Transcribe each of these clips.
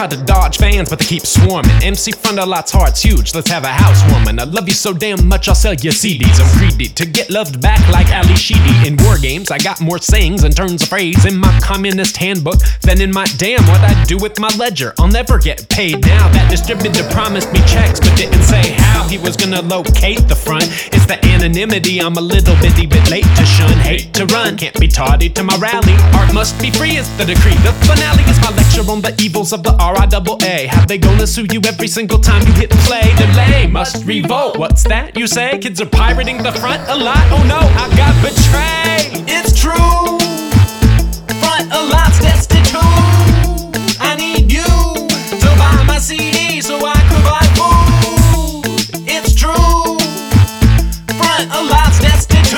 try to dodge fans, but they keep swarming. MC front a lot's heart's huge, let's have a housewarming. I love you so damn much, I'll sell you CDs. I'm greedy to get loved back like Ali Sheedy. In war games, I got more sayings and turns of phrase in my communist handbook than in my damn what I do with my ledger. I'll never get paid now. That distributor promised me checks, but didn't say how he was gonna locate the front. It's the anonymity I'm a little bitty bit late to shun. Hate to run, can't be tardy to my rally. Art must be free is the decree. The finale is my lecture on the evils of the RIAA. How they gonna sue you every single time you hit play? Delay must revolt. What's that you say? Kids are pirating the front a lot? Oh no, I got betrayed. It's true. Front a lot's destitute. I need you to buy my CD so I could buy food. It's true. Front a lot's destitute.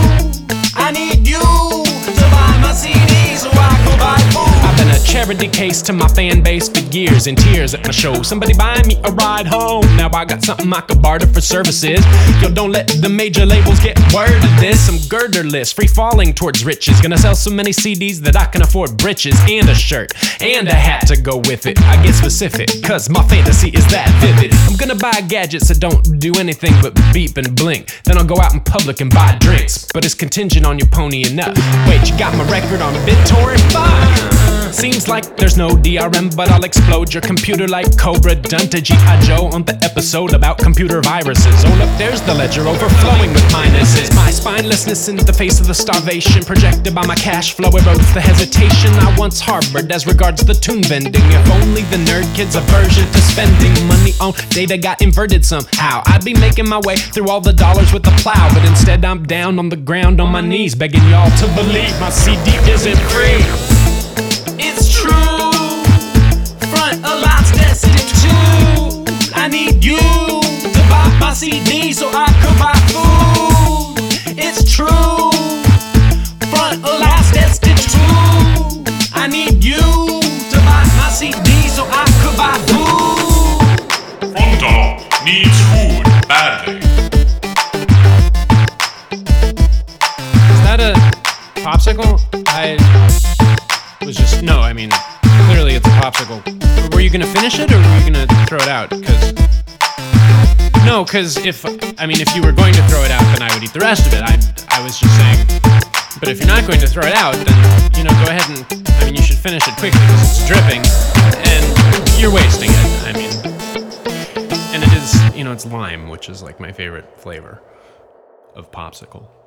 I need you to buy my CD so I could buy food. I've been a charity case to my fan base for years, in tears at my show. Somebody buy me a ride home. Now I got something I could barter for services. Yo, don't let the major labels get word of this. I'm girderless, free falling towards riches. Gonna sell so many CDs that I can afford britches and a shirt and a hat to go with it. I get specific, cause my fantasy is that vivid. I'm gonna buy gadgets that don't do anything but beep and blink. Then I'll go out in public and buy drinks, but it's contingent on you ponying up. Wait, you got my record on BitTorrent? Fine. Seems like there's no DRM, but I'll explode your computer like Cobra. Done to G.I. Joe on the episode about computer viruses. Oh look, there's the ledger overflowing with minuses. My spinelessness in the face of the starvation projected by my cash flow erodes the hesitation I once harbored as regards the tune vending. If only the nerd kid's aversion to spending money on data got inverted somehow, I'd be making my way through all the dollars with a plow. But instead I'm down on the ground on my knees, begging y'all to believe my CD isn't free. It's true. Front a lot's destitute. I need you to buy my CD so I could buy food. It's true. Front a lot's destitute. I need you to buy my CD so I could buy food. Frontal needs food badly. Is that a popsicle? Clearly it's a popsicle. Were you gonna finish it or were you gonna throw it out? Cause if you were going to throw it out, then I would eat the rest of it. I was just saying. But if you're not going to throw it out, then, go ahead and, you should finish it quickly because it's dripping and you're wasting it. And it is, it's lime, which is like my favorite flavor of popsicle.